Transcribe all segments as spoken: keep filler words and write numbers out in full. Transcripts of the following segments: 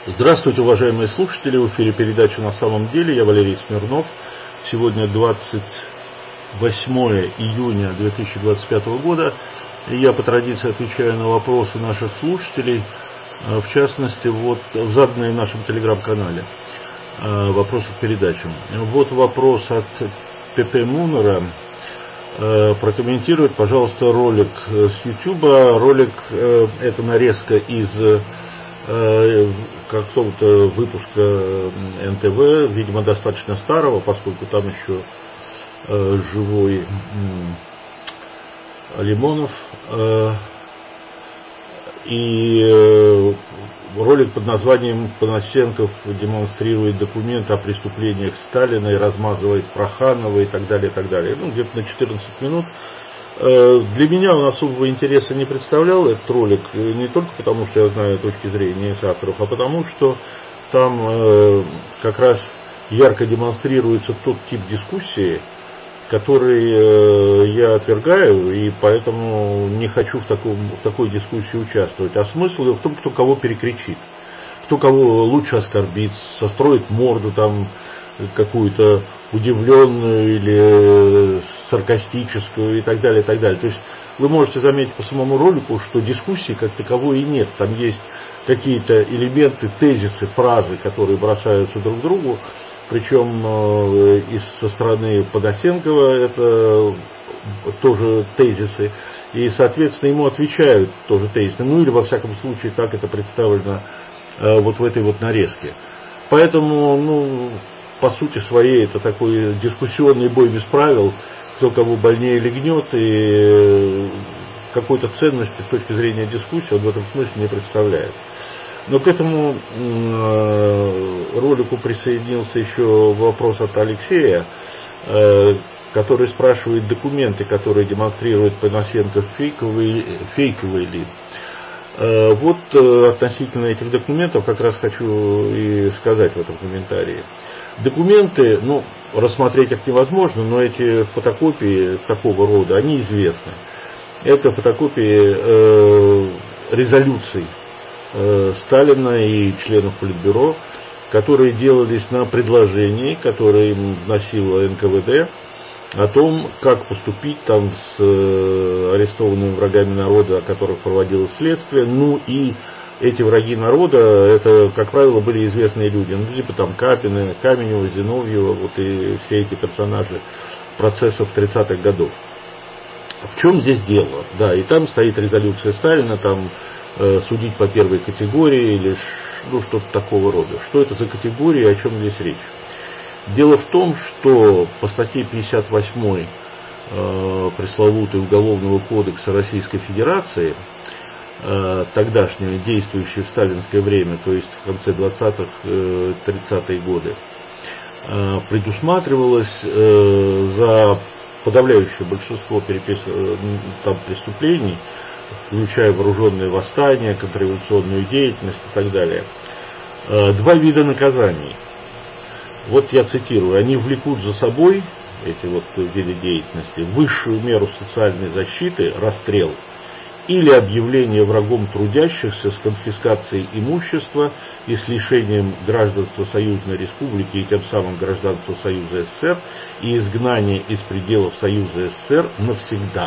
Здравствуйте, уважаемые слушатели, в эфире передача «На самом деле», я Валерий Смирнов. Сегодня двадцать восьмое июня две тысячи двадцать пятого года, и я по традиции отвечаю на вопросы наших слушателей, в частности, вот заданные в нашем телеграм-канале, вопросы к передачам. Вот вопрос от ПП Мунера. Прокомментирует, пожалуйста, ролик с Ютуба. Ролик – это нарезка из какого-то выпуска эн тэ вэ, видимо, достаточно старого, поскольку там еще э, живой э, Лимонов. Э, и э, ролик под названием «Панасенков демонстрирует документы о преступлениях Сталина и размазывает Проханова» и так далее, и так далее. Ну, где-то на четырнадцать минут. Для меня он особого интереса не представлял, этот ролик, не только потому, что я знаю точки зрения авторов, а потому, что там э, как раз ярко демонстрируется тот тип дискуссии, который э, я отвергаю, и поэтому не хочу в, таком, в такой дискуссии участвовать. А смысл в том, кто кого перекричит, кто кого лучше оскорбит, состроит морду там какую-то удивленную или саркастическую и так далее, и так далее. То есть вы можете заметить по самому ролику, что дискуссии как таковой и нет. Там есть какие-то элементы, тезисы, фразы, которые бросаются друг другу, причем э, и со стороны Панасенкова это тоже тезисы, и, соответственно, ему отвечают тоже тезисы. Ну или, во всяком случае, так это представлено э, вот в этой вот нарезке. Поэтому, ну, по сути своей, это такой дискуссионный бой без правил, кто кого больнее легнет, и какой-то ценности с точки зрения дискуссии он в этом смысле не представляет. Но к этому ролику присоединился еще вопрос от Алексея, который спрашивает, документы, которые демонстрируют Панасенков, фейковые, фейковые ли. Вот относительно этих документов как раз хочу и сказать в этом комментарии. Документы, ну, рассмотреть их невозможно, но эти фотокопии такого рода, они известны. Это фотокопии э, резолюций э, Сталина и членов Политбюро, которые делались на предложении, которое им вносило эн ка вэ дэ, о том, как поступить там с э, арестованными врагами народа, о которых проводилось следствие. Ну и эти враги народа, это, как правило, были известные люди, ну, типа там Капина, Каменева, Зиновьева, вот и все эти персонажи процессов тридцатых годов. В чем здесь дело? Да, и там стоит резолюция Сталина, там э, судить по первой категории или ну, что-то такого рода. Что это за категория, о чем здесь речь? Дело в том, что по статье пятьдесят восьмой э, пресловутой Уголовного кодекса Российской Федерации, э, тогдашнего, действующей в сталинское время, то есть в конце двадцатых тридцатые годы, э, предусматривалось э, за подавляющее большинство перепис... там, преступлений, включая вооруженное восстание, контрреволюционную деятельность и так далее, э, два вида наказаний. Вот я цитирую: они влекут за собой, эти вот виды деятельности, высшую меру социальной защиты, расстрел, или объявление врагом трудящихся с конфискацией имущества и с лишением гражданства Союзной Республики и тем самым гражданства Союза эс эс эс эр и изгнание из пределов Союза эс эс эс эр навсегда.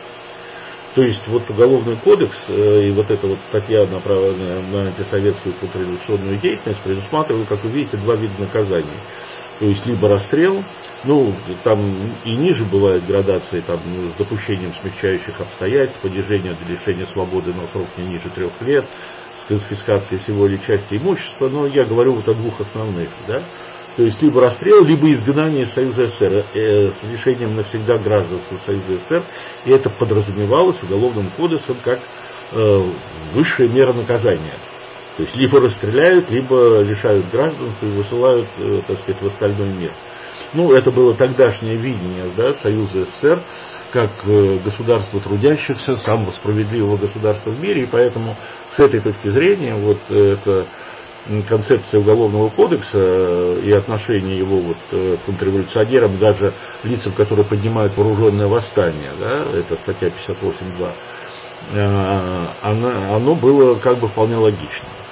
То есть вот Уголовный кодекс э, и вот эта вот статья, направленная на антисоветскую контрреволюционную деятельность, предусматривает, как вы видите, два вида наказаний. То есть либо расстрел, ну там и ниже бывают градации, там с допущением смягчающих обстоятельств, понижение до лишения свободы на срок не ниже трех лет, с конфискацией всего или части имущества, но я говорю вот о двух основных, да. То есть либо расстрел, либо изгнание из Союза эс эс эс эр э, с лишением навсегда гражданства Союза эс эс эс эр, и это подразумевалось Уголовным кодексом как э, высшая мера наказания. То есть либо расстреляют, либо лишают гражданства и высылают, э, так сказать, в остальной мир. Ну, это было тогдашнее видение, да, Союза эс эс эс эр как э, государства трудящихся, самого справедливого государства в мире, и поэтому с этой точки зрения вот это концепция Уголовного кодекса и отношение его вот к контрреволюционерам, даже лицам, которые поднимают вооруженное восстание, да, это статья пятьдесят восемь два, оно, оно было как бы вполне логично.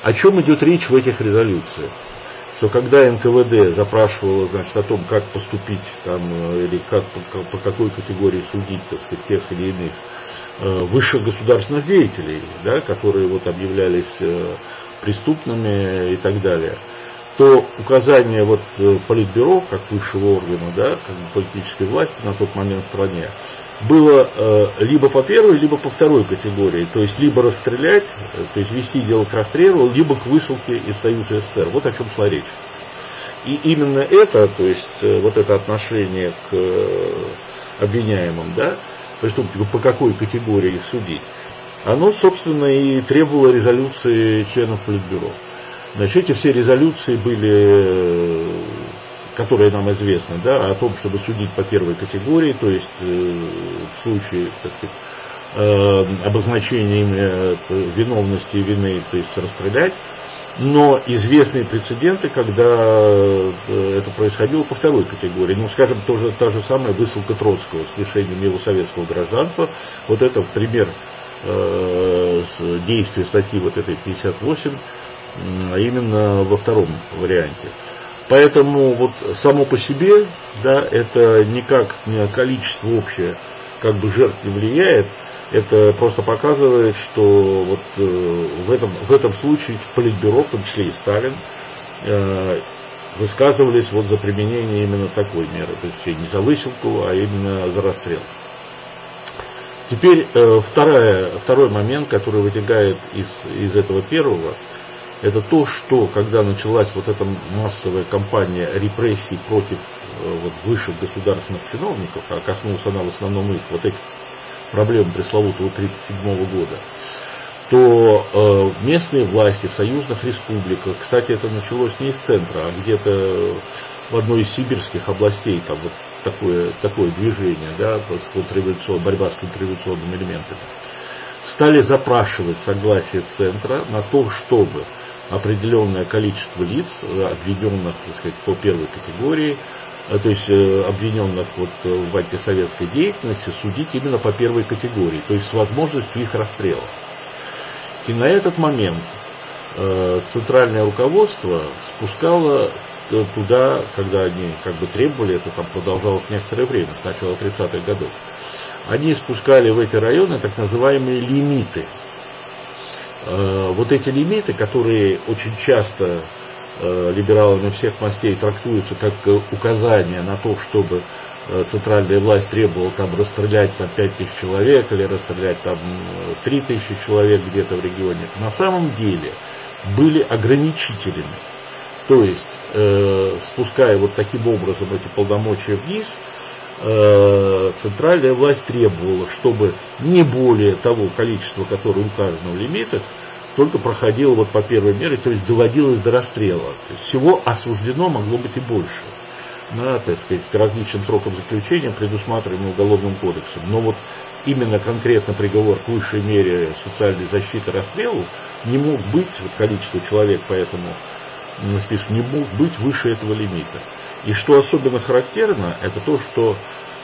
О чем идет речь в этих резолюциях? Что когда эн ка вэ дэ запрашивало, значит, о том, как поступить там, или как, по, по какой категории судить, так сказать, тех или иных э, высших государственных деятелей, да, которые вот объявлялись э, преступными и так далее, то указание вот Политбюро, как высшего органа, да, как политической власти на тот момент в стране, было э, либо по первой, либо по второй категории. То есть либо расстрелять, то есть вести дело к расстрелу, либо к высылке из Союза эс эс эс эр. Вот о чем шла речь. И именно это, то есть э, вот это отношение к э, обвиняемым, да, преступникам, по какой категории их судить, оно, собственно, и требовало резолюции членов Политбюро. Значит, эти все резолюции были, которые нам известны, да, о том, чтобы судить по первой категории, то есть э, в случае, так сказать, э, обозначения ими виновности и вины, то есть расстрелять, но известные прецеденты, когда это происходило по второй категории. Ну, скажем, тоже та же самая высылка Троцкого с лишением его советского гражданства. Вот это пример э, действия статьи вот этой пятьдесят восемь, а именно во втором варианте. Поэтому вот само по себе, да, это никак на количество общее как бы жертв не влияет. Это просто показывает, что вот э, в, этом, в этом случае Политбюро, в том числе и Сталин, э, высказывались вот за применение именно такой меры, то есть не за высылку, а именно за расстрел. Теперь э, вторая, второй момент, который вытекает из, из этого первого, это то, что когда началась вот эта массовая кампания репрессий против э, вот, высших государственных чиновников, а коснулась она в основном их вот этих проблем пресловутого тридцать седьмого года, то э, местные власти в союзных республиках, кстати, это началось не из центра, а где-то в одной из сибирских областей, там вот такое, такое движение, да, с борьба с контрреволюционными элементами, стали запрашивать согласие центра на то, чтобы определенное количество лиц, обвиненных, так сказать, по первой категории, то есть обвиненных вот в антисоветской деятельности, судить именно по первой категории, то есть с возможностью их расстрела. И на этот момент центральное руководство спускало туда, когда они как бы требовали, это там продолжалось некоторое время, с начала тридцатых годов, они спускали в эти районы так называемые лимиты. Вот эти лимиты, которые очень часто либералами всех мастей трактуются как указание на то, чтобы центральная власть требовала там расстрелять там пять тысяч человек или расстрелять там три тысячи человек где-то в регионе, на самом деле были ограничителями. То есть, э, спуская вот таким образом эти полномочия вниз, э, центральная власть требовала, чтобы не более того количества, которое указано в лимитах, только проходило вот по первой мере, то есть доводилось до расстрела. То есть всего осуждено могло быть и больше. На, так сказать, к различным срокам заключения, предусматриваемым Уголовным кодексом. Но вот именно конкретно приговор к высшей мере социальной защиты расстрелу не мог быть, вот количество человек по этому списку не мог быть выше этого лимита. И что особенно характерно, это то, что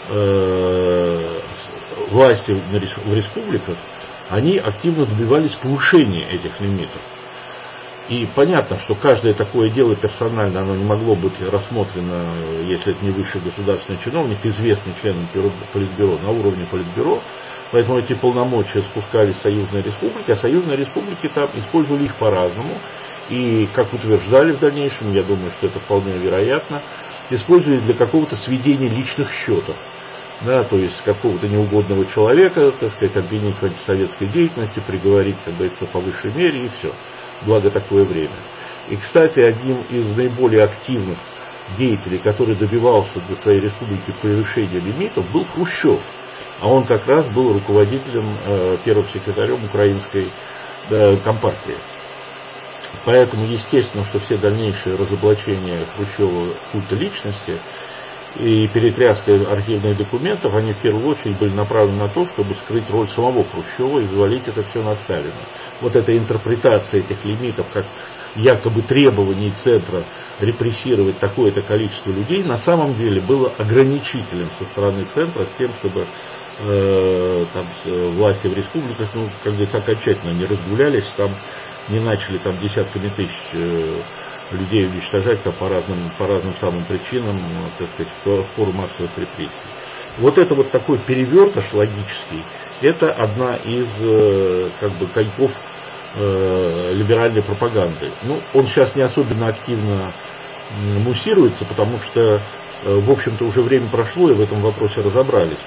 э, власти в республиках, они активно добивались повышения этих лимитов. И понятно, что каждое такое дело персонально, оно не могло быть рассмотрено, если это не высший государственный чиновник, известный член Политбюро, на уровне Политбюро. Поэтому эти полномочия спускались в союзные республики, а союзные республики там использовали их по-разному. И, как утверждали в дальнейшем, я думаю, что это вполне вероятно, использовали для какого-то сведения личных счетов. Да, то есть какого-то неугодного человека, так сказать, обвинить в антисоветской деятельности, приговорить, как говорится, по высшей мере, и все. Благо такое время. И, кстати, одним из наиболее активных деятелей, который добивался для своей республики повышения лимитов, был Хрущев. А он как раз был руководителем, э, первым секретарем украинской э, компартии. Поэтому, естественно, что все дальнейшие разоблачения Хрущева культа личности и перетряска архивных документов, они в первую очередь были направлены на то, чтобы скрыть роль самого Хрущева и взвалить это все на Сталина. Вот эта интерпретация этих лимитов, как якобы требований центра репрессировать такое-то количество людей, на самом деле было ограничителем со стороны центра с тем, чтобы э, там, власти в республиках, ну, как говорится, окончательно не разгулялись там не начали там десятками тысяч людей уничтожать там, по разным, по разным самым причинам, так сказать, в пору массовых репрессий. Вот это вот такой перевертыш логический, это одна из как бы коньков э, либеральной пропаганды. Ну, он сейчас не особенно активно муссируется, потому что, в общем-то, уже время прошло и в этом вопросе разобрались.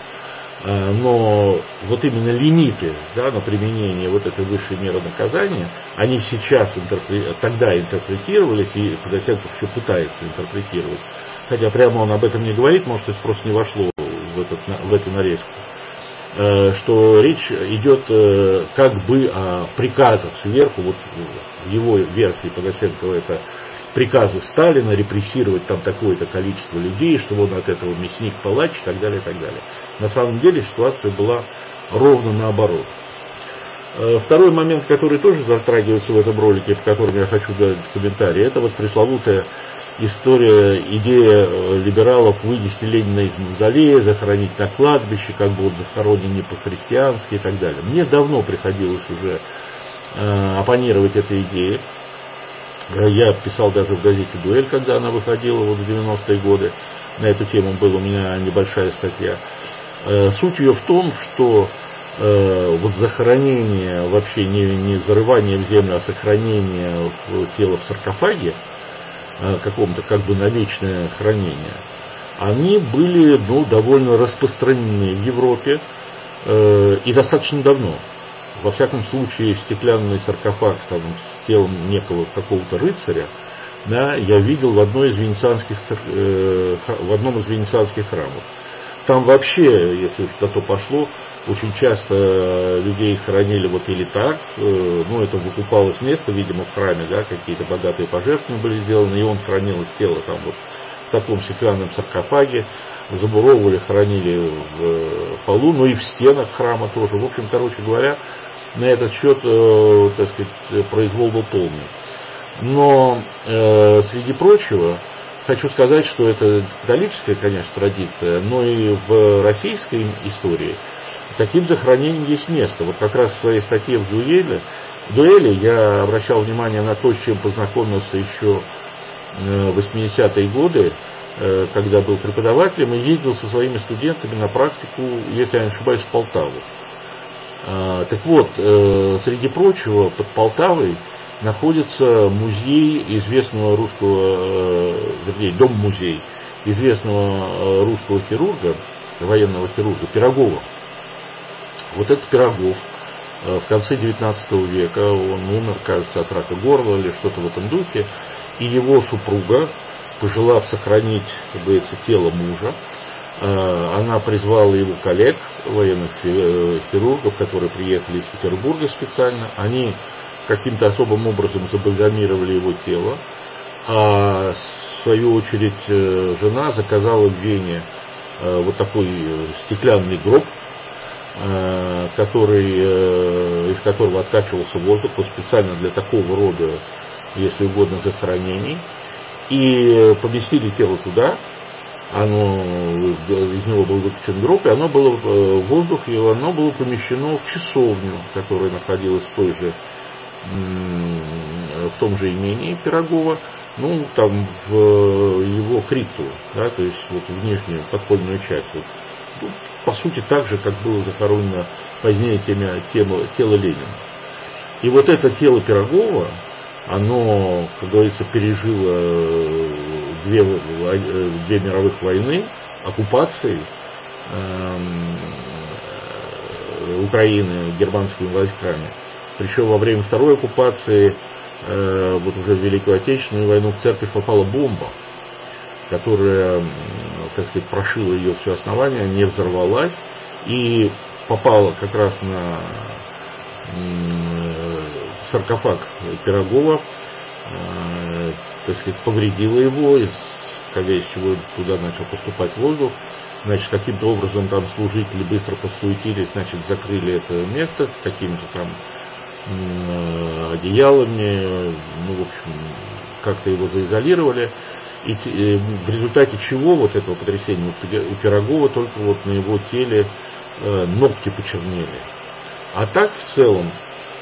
Но вот именно лимиты, да, на применение вот этой высшей меры наказания, они сейчас интерпре... тогда интерпретировались, и Подосенков еще пытается интерпретировать, хотя прямо он об этом не говорит, может, это просто не вошло в, этот, в эту нарезку, что речь идет как бы о приказах сверху, вот в его версии Подосенкова это приказы Сталина репрессировать там такое-то количество людей, чтобы он от этого мясник, палач и так далее, и так далее. На самом деле ситуация была ровно наоборот. Второй момент, который тоже затрагивается в этом ролике, по которому я хочу дать комментарий, это вот пресловутая история, идея либералов вынести Ленина из мавзолея, захоронить на кладбище, как бы он захоронен не по-христиански и так далее. Мне давно приходилось уже э, оппонировать этой идее. Я писал даже в газете «Дуэль», когда она выходила вот в девяностые годы. На эту тему была у меня небольшая статья. Суть ее в том, что вот захоронение, вообще не, не зарывание в землю, а сохранение тела в саркофаге, каком-то как бы на вечное хранение, они были ну, довольно распространены в Европе и достаточно давно. Во всяком случае, стеклянный саркофаг там, с телом некого какого-то рыцаря, да, я видел в, одной из венецианских, э, в одном из венецианских храмов. Там вообще, если уж на то пошло, очень часто людей хоронили вот или так, э, ну это выкупалось место, видимо, в храме, да, какие-то богатые пожертвования были сделаны, и он хранилось тело там вот в таком стеклянном саркофаге, забуровывали, хоронили в полу, но и в стенах храма тоже. В общем, короче говоря, на этот счет, э, так сказать, произвол был полный. Но, э, среди прочего, хочу сказать, что это католическая, конечно, традиция, но и в российской истории таким захоронением есть место. Вот как раз в своей статье в дуэли, в дуэли я обращал внимание на то, с чем познакомился еще в восьмидесятые годы, когда был преподавателем и ездил со своими студентами на практику, если я не ошибаюсь, в Полтаву. Так вот, среди прочего, под Полтавой находится музей известного русского, вернее, дом-музей известного русского хирурга, военного хирурга Пирогова. Вот этот Пирогов в конце девятнадцатого века, он умер, кажется, от рака горла или что-то в этом духе, и его супруга, пожелав сохранить, как говорится, тело мужа, она призвала его коллег, военных хирургов, которые приехали из Петербурга специально. Они каким-то особым образом забальзамировали его тело, а в свою очередь жена заказала в Вене вот такой стеклянный гроб, который, из которого откачивался воздух, вот специально для такого рода, если угодно, захоронений, и поместили тело туда. Оно, из него был выключен гроб, и оно было в воздух, и оно было помещено в часовню, которая находилась в той же, в том же имении Пирогова, ну, там, в его крипту, да, то есть вот в нижнюю подпольную часть. Вот, ну, по сути, так же, как было захоронено позднее тело, тело, тело Ленина. И вот это тело Пирогова, оно, как говорится, пережило две, две мировых войны, оккупации э, Украины германскими войсками. Причем во время второй оккупации, э, вот уже в Великую Отечественную войну, в церковь попала бомба, которая, так сказать, прошила ее все основание, не взорвалась и попала как раз на саркофаг Пирогова, э, так сказать, повредила его, исходя из чего туда начал поступать воздух. Значит, каким-то образом там служители быстро посуетились, значит, закрыли это место какими-то там э, одеялами, ну, в общем, как-то его заизолировали. И э, в результате чего вот этого потрясения у Пирогова только вот на его теле э, ногти почернели. А так, в целом,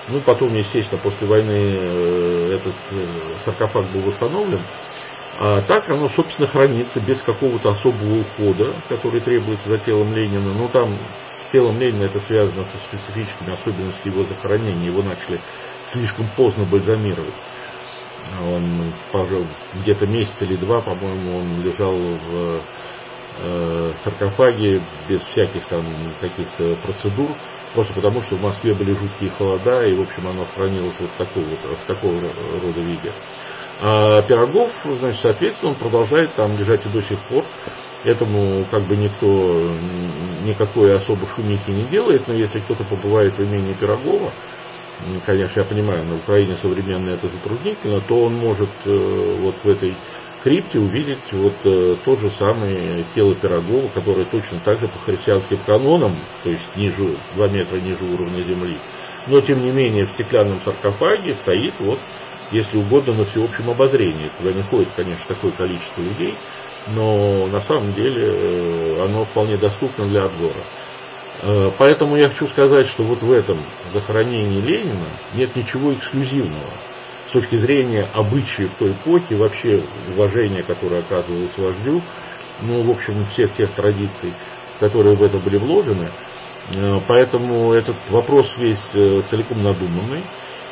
Ну, потом, естественно, после войны этот саркофаг был восстановлен. А так оно, собственно, хранится без какого-то особого ухода, который требуется за телом Ленина. Но там с телом Ленина это связано со специфическими особенностями его захоронения. Его начали слишком поздно бальзамировать. Он, пожалуй, где-то месяц или два, по-моему, он лежал в э, саркофаге без всяких там каких-то процедур, просто потому, что в Москве были жуткие холода, и, в общем, оно хранилось вот такого, в такого рода виде. А Пирогов, значит, соответственно, он продолжает там лежать и до сих пор. Этому как бы никто никакой особо шумихи не делает, но если кто-то побывает в имении Пирогова, конечно, я понимаю, на Украине современно это затруднительно, то он может э, вот в этой крипте увидеть вот э, тот же самый тело Пирогова, которое точно так же по христианским канонам, то есть ниже, два метра ниже уровня земли, но тем не менее в стеклянном саркофаге стоит, вот, если угодно, на всеобщем обозрении. Туда не ходит, конечно, такое количество людей, но на самом деле э, оно вполне доступно для обзора. Поэтому я хочу сказать, что вот в этом захоронении Ленина нет ничего эксклюзивного с точки зрения обычаев той эпохи, вообще уважения, которое оказывалось вождю, ну, в общем, всех тех традиций, которые в это были вложены. Поэтому этот вопрос весь целиком надуманный.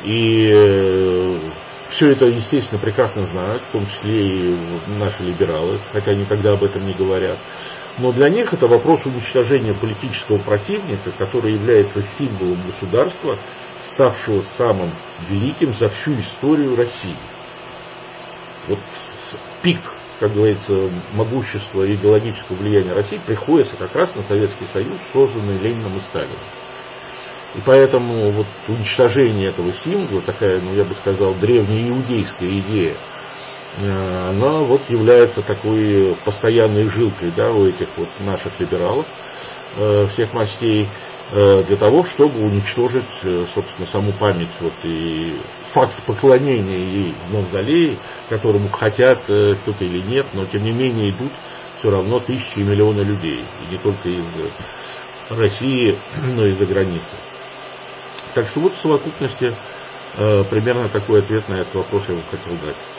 И все это, естественно, прекрасно знают, в том числе и наши либералы, хотя никогда об этом не говорят. Но для них это вопрос уничтожения политического противника, который является символом государства, ставшего самым великим за всю историю России. Вот пик, как говорится, могущества и идеологического влияния России приходится как раз на Советский Союз, созданный Лениным и Сталиным. И поэтому вот уничтожение этого символа, такая, ну я бы сказал, древнеиудейская идея, она вот является такой постоянной жилкой, да, у этих вот наших либералов э, всех мастей, э, для того, чтобы уничтожить, э, собственно, саму память вот, и факт поклонения ей в мавзолее, которому хотят э, кто-то или нет, но тем не менее идут все равно тысячи и миллионы людей, и не только из России, но и из-за границы. Так что вот в совокупности э, примерно такой ответ на этот вопрос я вам хотел дать.